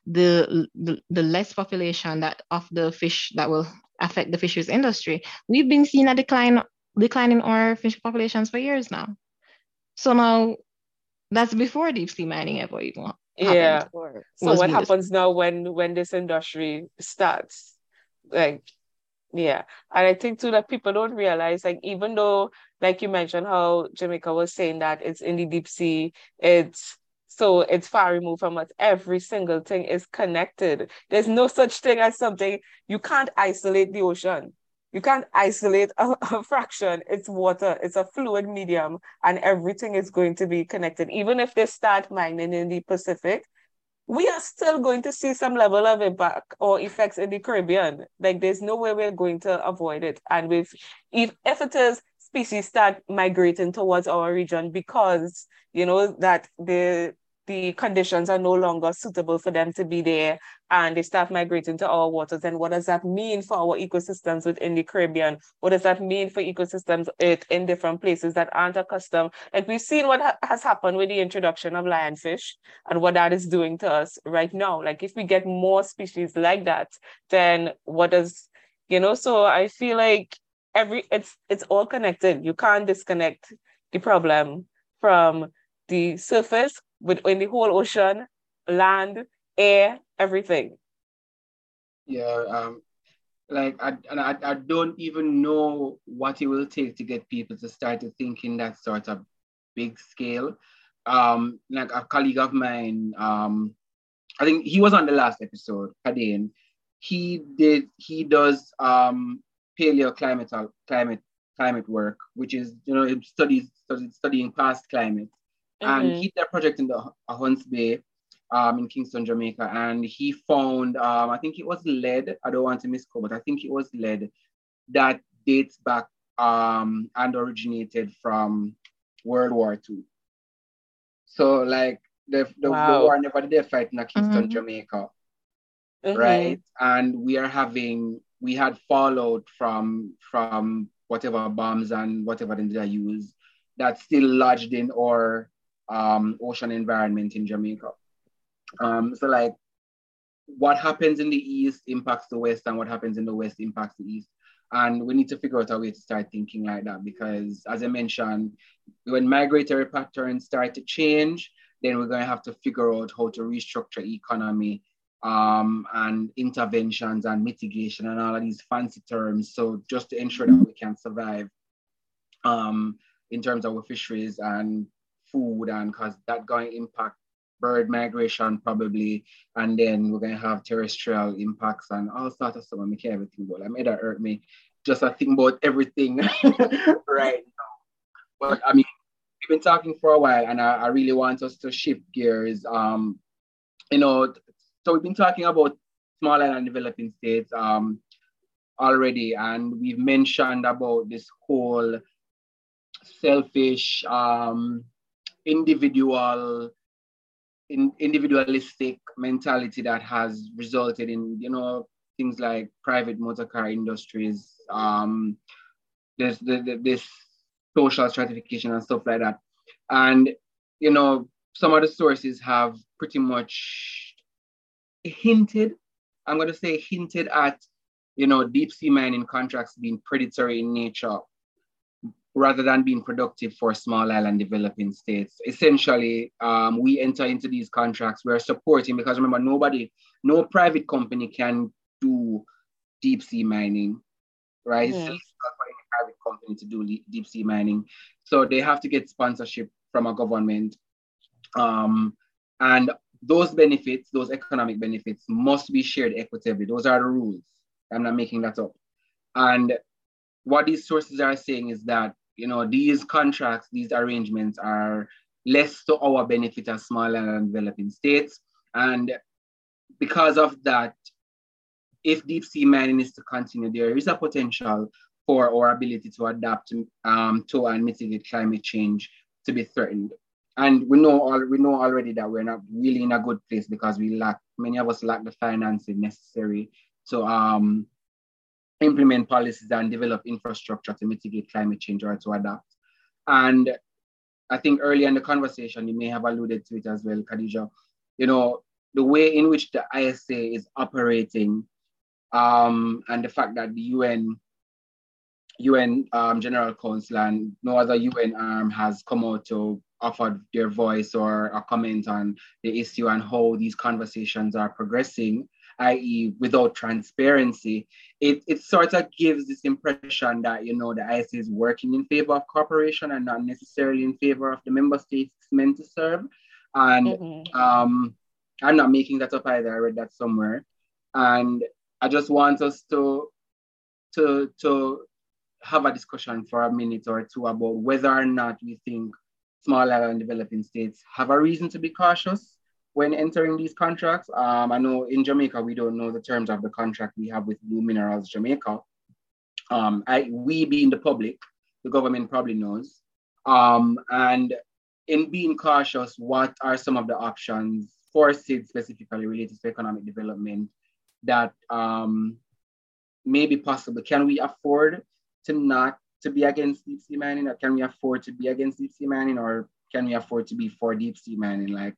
the less population that of the fish that will affect the fisheries industry. We've been seeing a decline in our fish populations for years now. So now that's before deep sea mining ever even happened. So what happens now when this industry starts? Like, yeah. And I think too that people don't realize, like, even though, like you mentioned how Jamaica was saying that it's in the deep sea, it's far removed from us. Every single thing is connected. There's no such thing as something, you can't isolate the ocean. You can't isolate a fraction. It's water, it's a fluid medium, and everything is going to be connected. Even if they start mining in the Pacific, we are still going to see some level of impact or effects in the Caribbean. Like, there's no way we're going to avoid it. And if it is species start migrating towards our region because, that the conditions are no longer suitable for them to be there, and they start migrating to our waters, then what does that mean for our ecosystems within the Caribbean? What does that mean for ecosystems in different places that aren't accustomed? Like, we've seen what has happened with the introduction of lionfish and what that is doing to us right now. Like, if we get more species like that, then what does, so I feel like it's all connected. You can't disconnect the problem from the surface within the whole ocean, land, air, everything. Yeah, like I don't even know what it will take to get people to start to think in that sort of big scale. Like a colleague of mine, I think he was on the last episode, Kadane. He does climate work, which is, studying past climate. And he did a project in the Hunts Bay, in Kingston, Jamaica, and he found, I think it was lead. I don't want to misquote, but I think it was lead that dates back and originated from World War II. So, like, the war never did fight in Kingston, Jamaica, right? And we had fallout from whatever bombs and whatever they use that's still lodged in our ocean environment in Jamaica. So, like, what happens in the East impacts the West, and what happens in the West impacts the East. And we need to figure out a way to start thinking like that, because, as I mentioned, when migratory patterns start to change, then we're going to have to figure out how to restructure economy, and interventions and mitigation and all of these fancy terms. So just to ensure that we can survive in terms of our fisheries and food, and because that's going to impact bird migration probably, and then we're going to have terrestrial impacts and all sorts of stuff. I can't even think about it. I made that hurt me just to think about everything right now. But I mean, we've been talking for a while, and I really want us to shift gears. So we've been talking about small and developing states already, and we've mentioned about this whole selfish, individualistic mentality that has resulted in, things like private motor car industries, there's this social stratification and stuff like that. And, some of the sources have pretty much hinted at, deep sea mining contracts being predatory in nature rather than being productive for small island developing states. Essentially, we enter into these contracts, we're supporting, because remember, no private company can do deep sea mining, right? It's not for any private company to do deep sea mining. So they have to get sponsorship from a government. And those benefits, those economic benefits, must be shared equitably. Those are the rules. I'm not making that up. And what these sources are saying is that, these contracts, these arrangements are less to our benefit as small and developing states. And because of that, if deep sea mining is to continue, there is a potential for our ability to adapt to and mitigate climate change to be threatened. And we know already that we're not really in a good place because many of us lack the financing necessary to implement policies and develop infrastructure to mitigate climate change or to adapt. And I think earlier in the conversation, you may have alluded to it as well, Khadija, the way in which the ISA is operating, and the fact that the UN General Council and no other UN arm has come out to offer their voice or a comment on the issue and how these conversations are progressing, i.e. without transparency, it sort of gives this impression that, the ISA is working in favor of cooperation and not necessarily in favor of the member states it's meant to serve. And I'm not making that up either. I read that somewhere. And I just want us to have a discussion for a minute or two about whether or not we think small island developing states have a reason to be cautious when entering these contracts. I know in Jamaica, we don't know the terms of the contract we have with Blue Minerals Jamaica. We being the public, the government probably knows. And in being cautious, what are some of the options for SID specifically related to economic development that may be possible? Can we afford to be against deep sea mining, or can we afford to be against deep sea mining, or can we afford to be for deep sea mining? Like,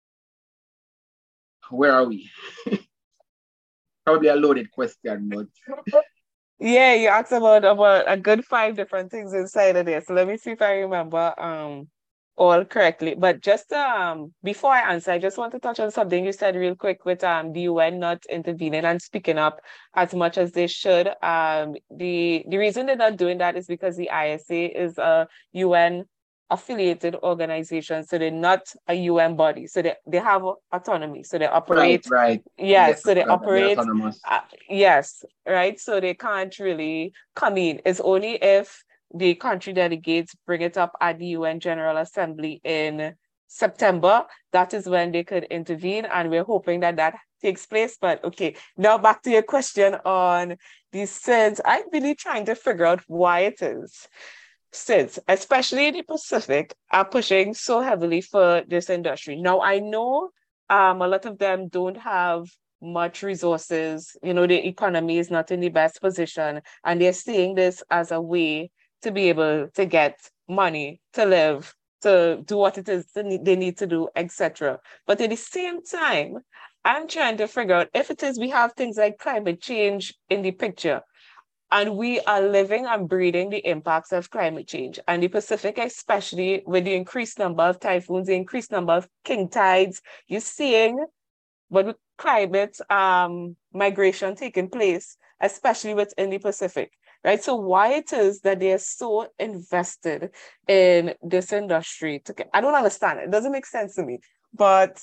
where are we? Probably a loaded question, but yeah, you asked about a good 5 different things inside of there. So let me see if I remember all correctly. But just before I answer, I just want to touch on something you said real quick with the UN not intervening and speaking up as much as they should. The reason they're not doing that is because the ISA is a UN affiliated organization, so they're not a UN body, so they have autonomy, so they operate right. Yes, so they operate autonomous. Yes, right, so they can't really come in. It's only if the country delegates bring it up at the UN General Assembly in September, that is when they could intervene, and we're hoping that takes place. But okay, now back to your question on these SIDS. I'm really trying to figure out why it is SIDS, especially in the Pacific, are pushing so heavily for this industry. Now, I know a lot of them don't have much resources. The economy is not in the best position, and they're seeing this as a way to be able to get money, to live, to do what it is they need to do, etc. But at the same time, I'm trying to figure out if it is we have things like climate change in the picture, and we are living and breathing the impacts of climate change. And the Pacific, especially with the increased number of typhoons, the increased number of king tides, you're seeing, but with climate migration taking place, especially within the Pacific, right? So why it is that they are so invested in this industry? I don't understand. It doesn't make sense to me, but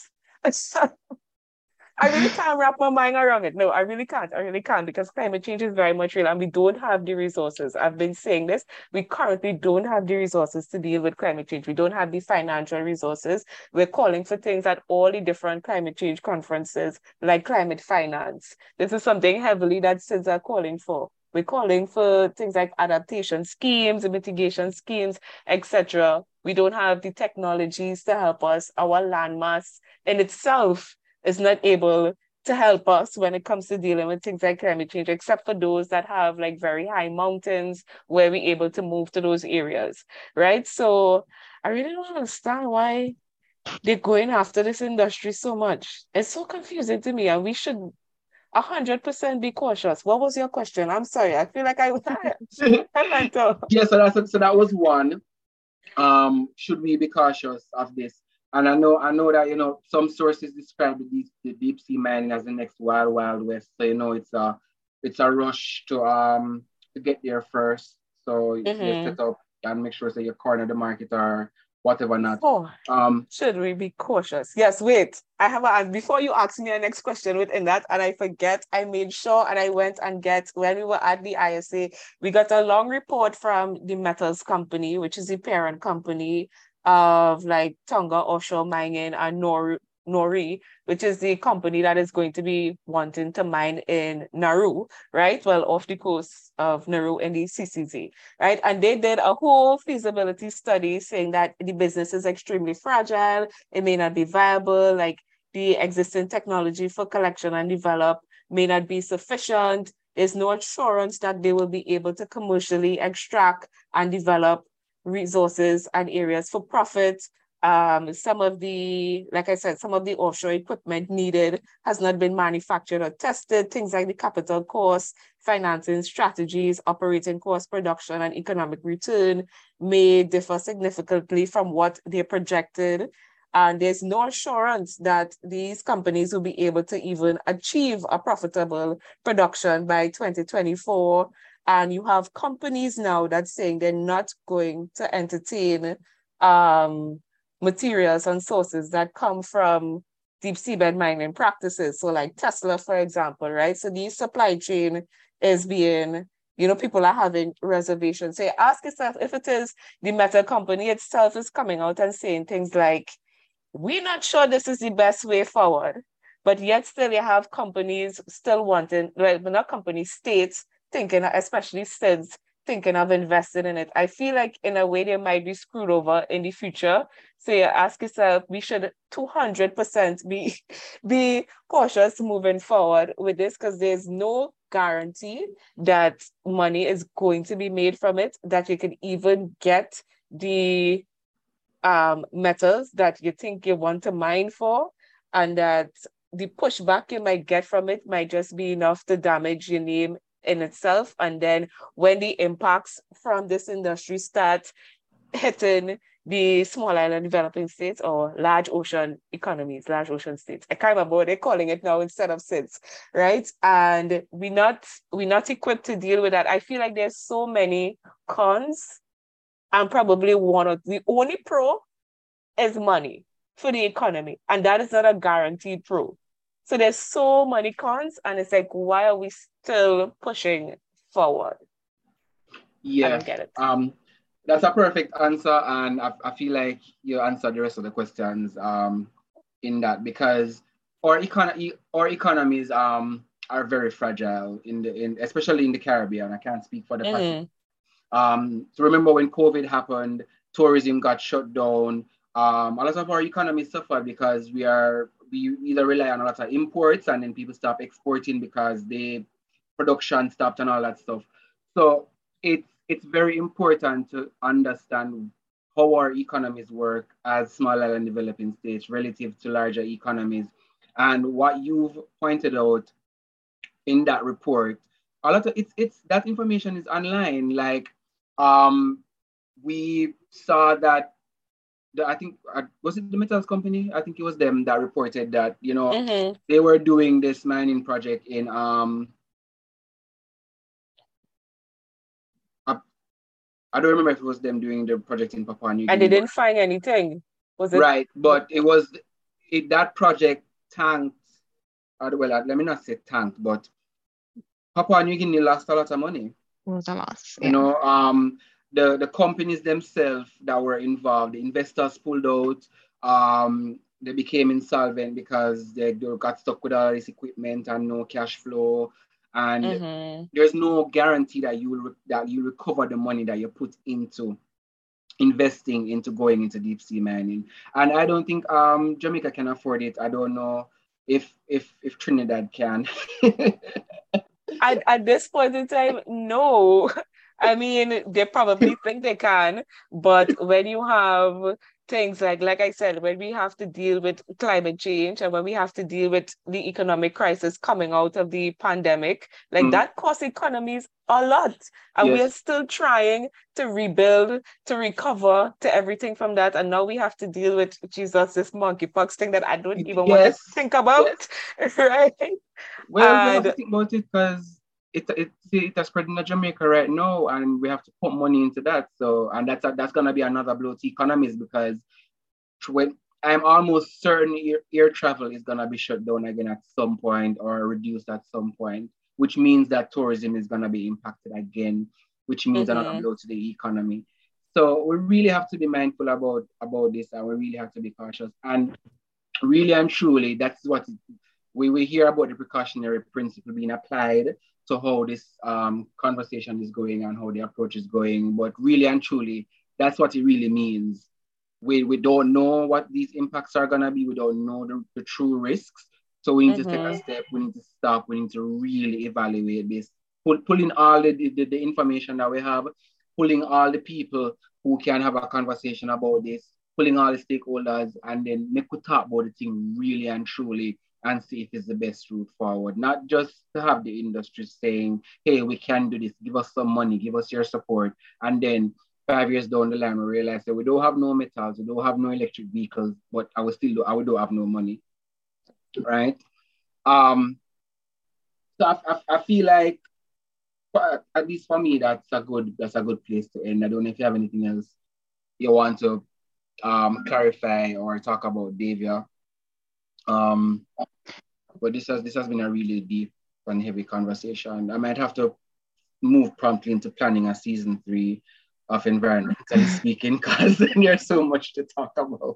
I really can't wrap my mind around it. No, I really can't. Because climate change is very much real and we don't have the resources. I've been saying this. We currently don't have the resources to deal with climate change. We don't have the financial resources. We're calling for things at all the different climate change conferences, like climate finance. This is something heavily that SIDS are calling for. We're calling for things like adaptation schemes, mitigation schemes, etc. We don't have the technologies to help us. Our landmass in itself is not able to help us when it comes to dealing with things like climate change, except for those that have like very high mountains where we're able to move to those areas, right? So I really don't understand why they're going after this industry so much. It's so confusing to me, and we should 100% be cautious. What was your question? I'm sorry. I feel like I meant to. Yeah, so that was one. Should we be cautious of this? And I know that some sources describe the deep sea mining as the next wild west. So it's a rush to get there first. So you set up and make sure that you corner the market or whatever not. Should we be cautious? Yes, wait. I have before you ask me the next question within that, and I forget, I made sure and I went and when we were at the ISA, we got a long report from the Metals Company, which is the parent company of like Tonga Offshore Mining and Nori, which is the company that is going to be wanting to mine in Nauru, right? Well, off the coast of Nauru in the CCZ, right? And they did a whole feasibility study saying that the business is extremely fragile, it may not be viable, like the existing technology for collection and develop may not be sufficient. There's no assurance that they will be able to commercially extract and develop resources and areas for profit. Some of the, like I said, some of the offshore equipment needed has not been manufactured or tested. Things like the capital cost, financing strategies, operating cost, production, and economic return may differ significantly from what they projected. And there's no assurance that these companies will be able to even achieve a profitable production by 2024. And you have companies now that's saying they're not going to entertain materials and sources that come from deep seabed mining practices. So like Tesla, for example, right? So the supply chain is being, people are having reservations. So ask yourself if it is the metal company itself is coming out and saying things like, we're not sure this is the best way forward, but yet still you have companies still wanting, well, not companies, states thinking, especially states thinking of investing in it. I feel like in a way they might be screwed over in the future. So you ask yourself, we should 200% be cautious moving forward with this because there's no guarantee that money is going to be made from it, that you can even get the metals that you think you want to mine for, and that the pushback you might get from it might just be enough to damage your name in itself. And then when the impacts from this industry start hitting the small island developing states or large ocean economies, large ocean states, I can't remember what they're calling it now instead of SIDS, right? And we're not equipped to deal with that. I feel like there's so many cons. And probably one of the only pro is money for the economy. And that is not a guaranteed pro. So there's so many cons, and it's like, why are we still pushing forward? Yeah. I don't get it. That's a perfect answer. And I feel like you answered the rest of the questions in that, because our economies are very fragile especially in the Caribbean. I can't speak for the Pacific. So remember when COVID happened, tourism got shut down. A lot of our economy suffered because we either rely on a lot of imports, and then people stop exporting because the production stopped and all that stuff. So it's very important to understand how our economies work as small island developing states relative to larger economies. And what you've pointed out in that report, a lot of it's that information is online. Like we saw that I think was it the metals company? I think it was them that reported that they were doing this mining project in I don't remember if it was them doing the project in Papua New Guinea. And they didn't find anything, was it? Right, but that project tanked. Well, let me not say tanked, but Papua New Guinea lost a lot of money. It was a loss. Yeah. The companies themselves that were involved, the investors pulled out. They became insolvent because they got stuck with all this equipment and no cash flow. And there's no guarantee that you recover the money that you put into investing into going into deep sea mining. And I don't think Jamaica can afford it. I don't know if Trinidad can. At this point in time, no. I mean, they probably think they can, but when you have things like I said, when we have to deal with climate change and when we have to deal with the economic crisis coming out of the pandemic, that costs economies a lot. And we are still trying to rebuild, to recover, to everything from that. And now we have to deal with, Jesus, this monkeypox thing that I don't even want to think about, right? Well, we have to think about it because it's spreading in Jamaica right now, and we have to put money into that. So, and that's gonna be another blow to economies, because when I'm almost certain air travel is gonna be shut down again at some point or reduced at some point, which means that tourism is gonna be impacted again, which means another blow to the economy. So we really have to be mindful about this, and we really have to be cautious. And really and truly, that's what we hear about the precautionary principle being applied to how this conversation is going and how the approach is going. But really and truly, that's what it really means. We don't know what these impacts are going to be. We don't know the true risks. So we need to take a step. We need to stop. We need to really evaluate this. Pulling all the information that we have, pulling all the people who can have a conversation about this, pulling all the stakeholders, and then make we talk about the thing really and truly and see if it's the best route forward. Not just to have the industry saying, hey, we can do this, give us some money, give us your support. And then 5 years down the line, we realize that we don't have no metals, we don't have no electric vehicles, but I will don't have no money, right? So I feel like, at least for me, that's a good place to end. I don't know if you have anything else you want to clarify or talk about, Davia. But this has been a really deep and heavy conversation. I might have to move promptly into planning a season 3 of Environmentally Speaking, because there's so much to talk about.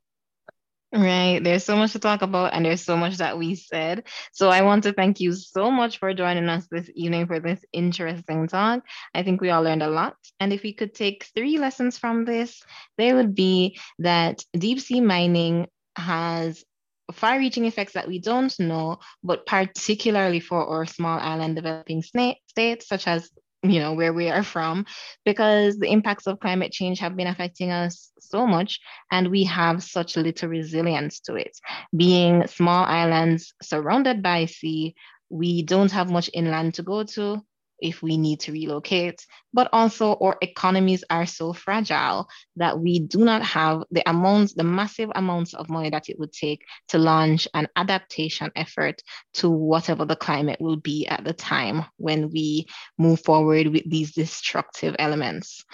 Right. There's so much to talk about, and there's so much that we said. So I want to thank you so much for joining us this evening for this interesting talk. I think we all learned a lot. And if we could take 3 lessons from this, they would be that deep sea mining has far-reaching effects that we don't know, but particularly for our small island developing states, such as where we are from, because the impacts of climate change have been affecting us so much, and we have such little resilience to it. Being small islands surrounded by sea, we don't have much inland to go to if we need to relocate, but also our economies are so fragile that we do not have the massive amounts of money that it would take to launch an adaptation effort to whatever the climate will be at the time when we move forward with these destructive elements.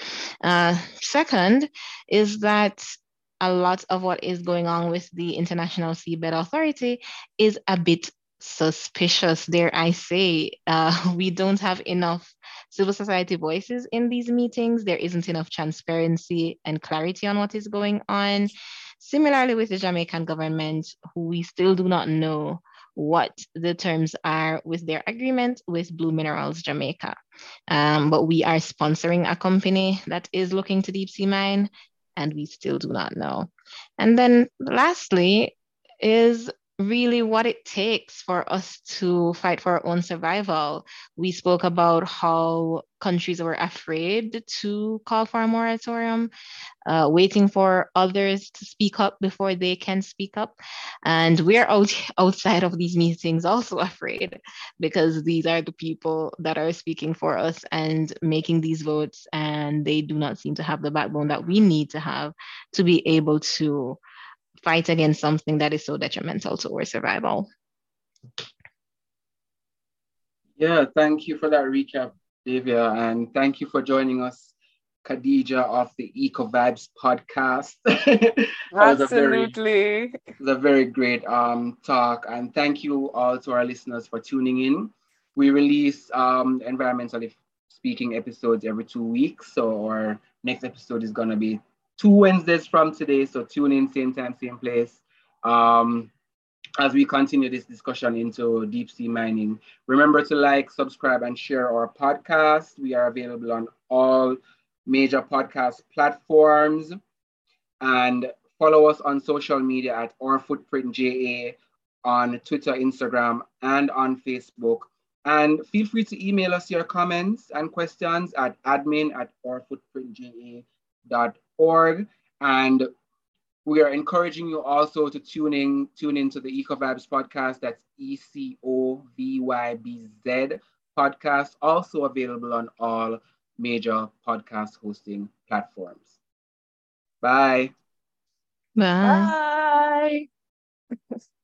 Second is that a lot of what is going on with the International Seabed Authority is a bit suspicious, dare I say. We don't have enough civil society voices in these meetings. There isn't enough transparency and clarity on what is going on. Similarly with the Jamaican government, who we still do not know what the terms are with their agreement with Blue Minerals Jamaica. But we are sponsoring a company that is looking to deep sea mine, and we still do not know. And then lastly is really what it takes for us to fight for our own survival. We spoke about how countries were afraid to call for a moratorium, waiting for others to speak up before they can speak up. And we're outside of these meetings also afraid, because these are the people that are speaking for us and making these votes, and they do not seem to have the backbone that we need to have to be able to fight against something that is so detrimental to our survival. Yeah, thank you for that recap, Davia, and thank you for joining us, Khadija, of the Eco Vibes podcast. Absolutely. It was a very great talk, and thank you all to our listeners for tuning in. We release Environmentally Speaking episodes every 2 weeks, so our next episode is going to be 2 Wednesdays from today, so tune in, same time, same place. As we continue this discussion into deep sea mining. Remember to like, subscribe, and share our podcast. We are available on all major podcast platforms. And follow us on social media at Our Footprint JA on Twitter, Instagram, and on Facebook. And feel free to email us your comments and questions at admin@ourfootprintja.org. And we are encouraging you also to tune into the Eco Vibes podcast. That's ECOVYBZ podcast, also available on all major podcast hosting platforms. Bye. Bye. Bye.